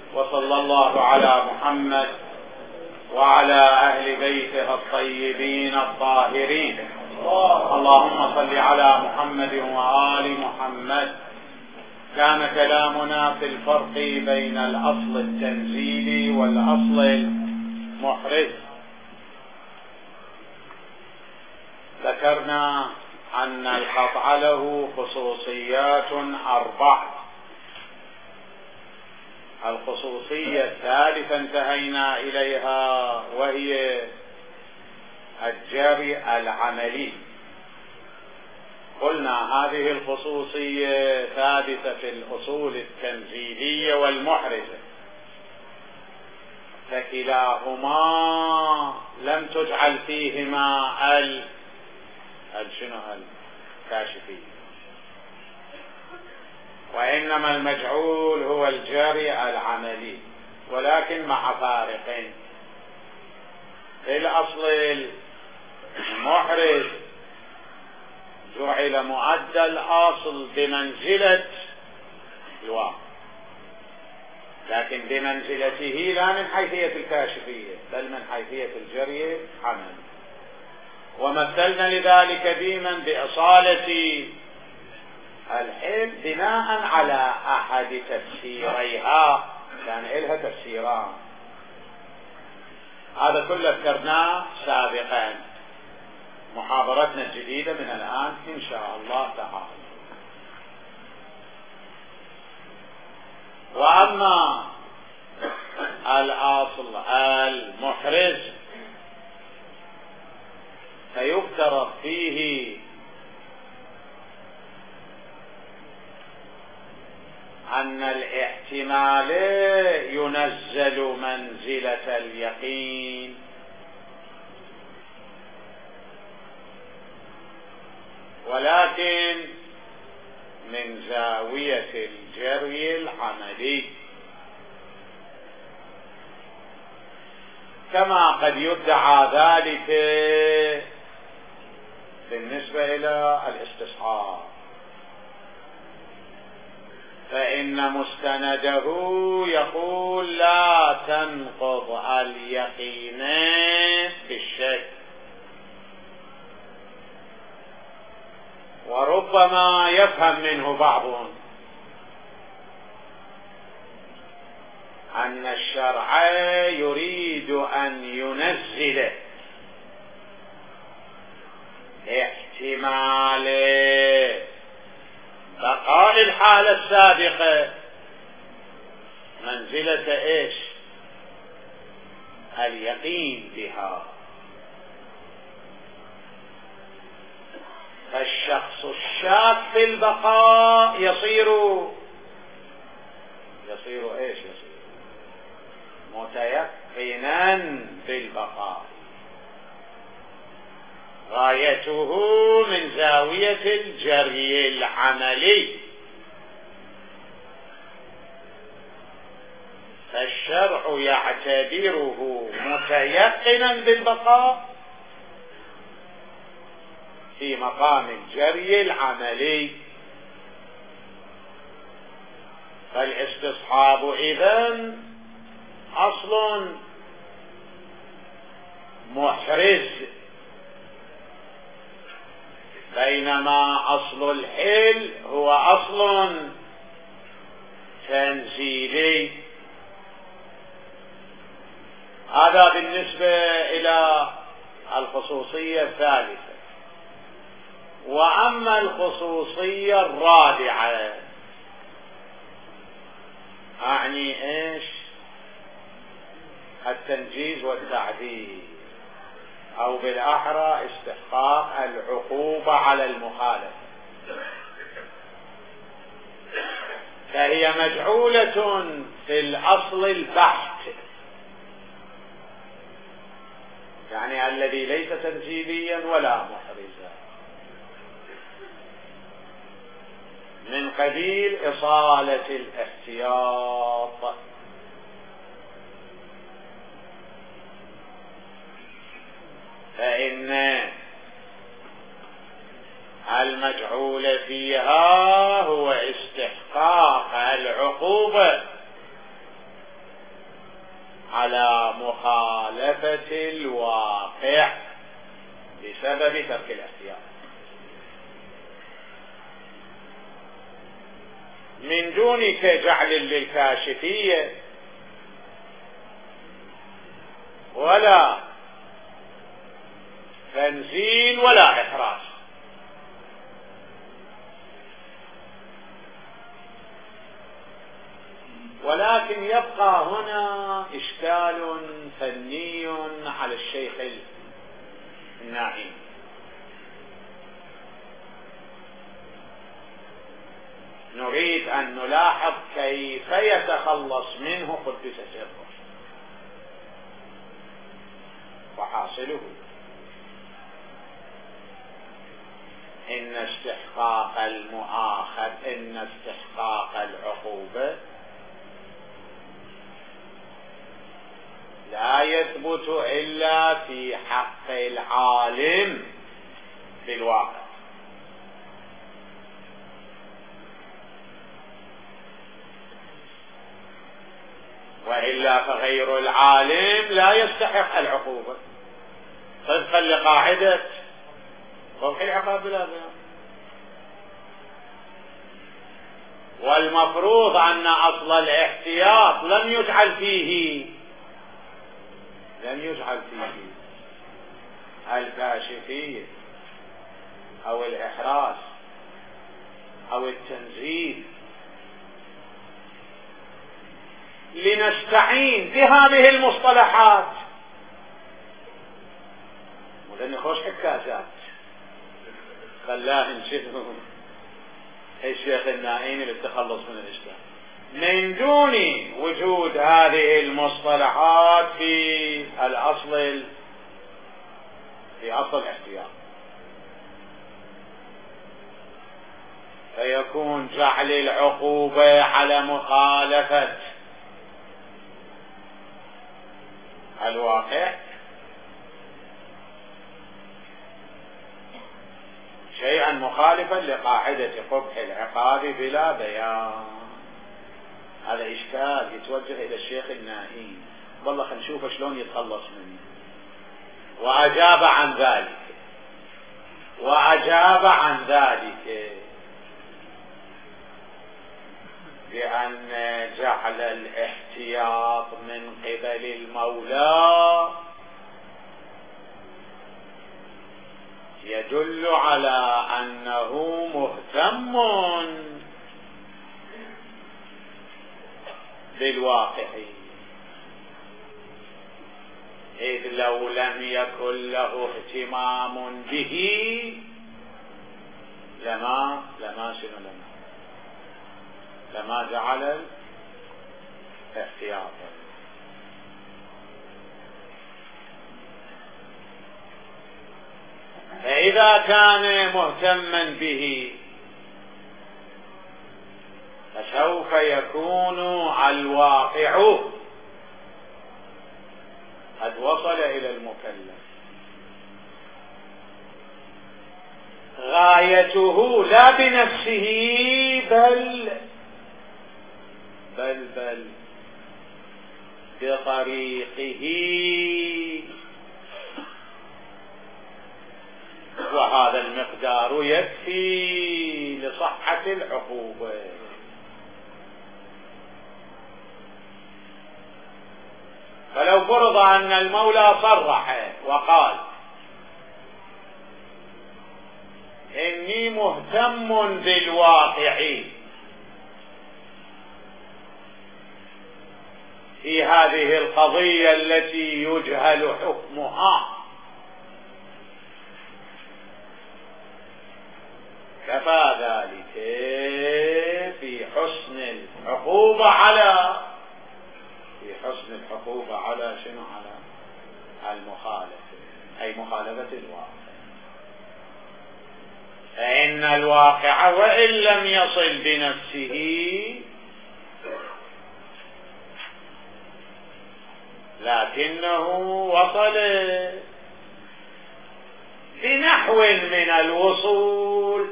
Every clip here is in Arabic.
وصلى الله على محمد وعلى أهل بيته الطيبين الطاهرين. اللهم صل على محمد وآل محمد. كان كلامنا في الفرق بين الأصل التنزيلي والأصل المحرز. ذكرنا أن القطع له خصوصيات 4. الخصوصية الثالثة انتهينا إليها وهي الجري العملي. قلنا هذه الخصوصية ثابتة في الأصول التنزيلية والمحرزة، فكلاهما لم تجعل فيهما الكاشفية، وإنما المجعول هو الجري العملي، ولكن مع فارقين. في الأصل المحرز جعل مؤدى الأصل بمنزلة الواقع، لكن بمنزلته لا من حيثية الكاشفية بل من حيثية الجري العملي. ومثلنا لذلك ديما بأصالة الحل بناء على أحد تفسيريها، كان إلها تفسيران. هذا كله ذكرناه سابقا. محاضرتنا الجديدة من الآن إن شاء الله تعالى. وأما الأصل المحرز فيفترض فيه أن الاحتمال ينزل منزلة اليقين، ولكن من زاوية الجري العملي، كما قد يدعى ذلك بالنسبة إلى الاستصحاب، فإن مستنده يقول لا تنقض اليقين بالشك. وربما يفهم منه بعضهم أن الشرع يريد أن ينزل احتمال بقاء الحالة السابقة منزلة ايش؟ اليقين بها. فالشخص الشاك في البقاء يصير ايش؟ يصير متيقنا بالبقاء، غايته من زاوية الجري العملي. فالشرع يعتبره متيقنا بالبقاء في مقام الجري العملي. فالاستصحاب إذن أصل محرز، بينما أصل الحل هو أصل تنزيلي. هذا بالنسبة إلى الخصوصية الثالثة. وأما الخصوصية الرابعة أعني إيش؟ التنجيز والتعديل، أو بالأحرى استحقاق العقوبة على المخالفة. فهي مجعولة في الأصل البحت، يعني الذي ليس تنزيليا ولا محرزا، من قبيل إصالة الاحتياط. فإن المجعول فيها هو استحقاق العقوبة على مخالفة الواقع بسبب ترك الاحتياط. من دون جعل للكاشفية ولا تنزيل ولا إحراج، ولكن يبقى هنا إشكال فني على الشيخ النائم. نريد أن نلاحظ كيف يتخلص منه قدس سره. وحاصله إن استحقاق المؤاخذ، إن استحقاق العقوبة لا يثبت إلا في حق العالم في الواقع، وإلا فغير العالم لا يستحق العقوبة طبقا لقاعدة قبح العقاب بلا بيان. والمفروض أن أصل الاحتياط لم يجعل فيه الكاشفية أو الإحراز أو التنزيل، لنستعين بهذه المصطلحات ولنخش حكايات خلاه نشوف الشيخ النائين للتخلص من الإشكال. من دون وجود هذه المصطلحات في الأصل، في أصل الاحتياط، فيكون جعل العقوبة على مخالفة الواقع شيئا مخالفا لقاعدة قبح العقاب بلا بيان. هذا إشكال يتوجه إلى الشيخ الناهي، والله خلينا نشوف شلون يتخلص منه. وأجاب عن ذلك بأن جعل الاحتياط من قبل المولى يدل على أنه مهتم بالواقع، إذ لو لم يكن له اهتمام به لما جعل احتياطا. فإذا كان مهتما به فسوف يكون الواقع قد وصل إلى المكلف، غايته لا بنفسه بل بطريقه، وهذا المقدار يكفي لصحة العقوبة. فلو فرض أن المولى صرح وقال إني مهتم بالواقع في هذه القضية التي يجهل حكمها، كفى ذلك في حسن العقوبة على شنو؟ على المخالفة، أي مخالفة الواقع. فإن الواقع وإن لم يصل بنفسه لكنه وصل بنحو من الوصول،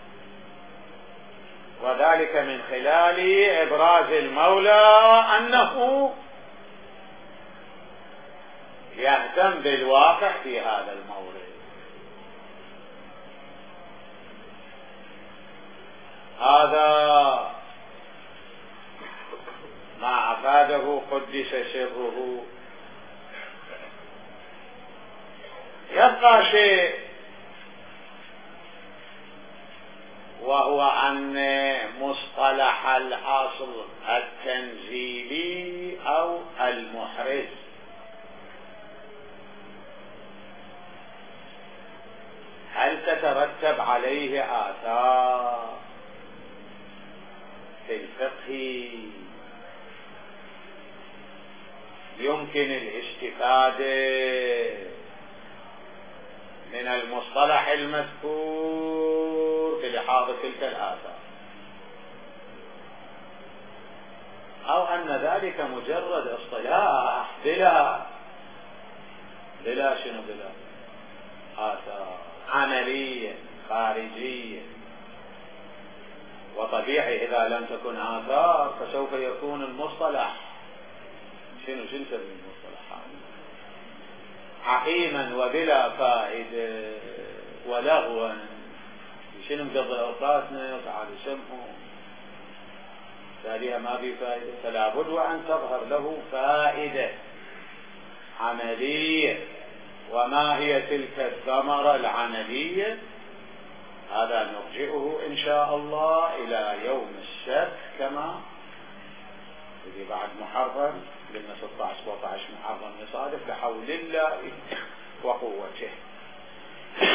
وذلك من خلال إبراز المولى أنه يهتم بالواقع في هذا المورد. هذا ما أفاده قدس سره. يبقى شيء، وهو أن مصطلح الأصل التنزيلي أو المحرز هل تترتب عليه آثار في الفقه يمكن الاستفادة من المصطلح المذكور بلحاظ تلك الآثار، أو أن ذلك مجرد اصطلاح بلا آثار عملية خارجية؟ وطبيعي إذا لم تكن آثار فسوف يكون المصطلح شنو نسمي المصطلح عقيما وبلا فائدة ولغوا. شنو مقضي أوقاتنا وتعال سمعوا تاليها ما في فائدة. فلا بد وأن تظهر له فائدة عملية. وما هي تلك الثمرة العملية؟ هذا نرجئه إن شاء الله إلى يوم السبت، كما اللي بعد محرم لما 16-17 محرم يصادف بحول الله وقوته.